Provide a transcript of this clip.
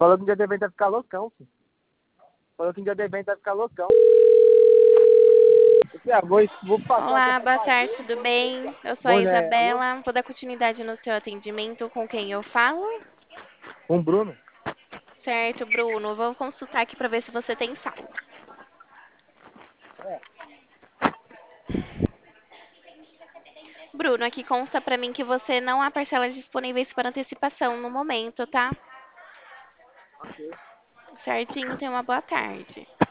Falou que um dia de evento vai ficar loucão, filho. Falou que um dia de evento vai ficar loucão. Vou passar aqui Olá, pra boa tarde, fazer. tudo bem? Eu sou a Boné, alô? Isabela. Vou dar continuidade no seu atendimento. Com quem eu falo? Com o Bruno? Certo, Bruno. Vou consultar aqui para ver se você tem saldo. É. Bruno, aqui consta para mim que você não há parcelas disponíveis para antecipação no momento, tá? Ok. Certinho, tenha uma boa tarde.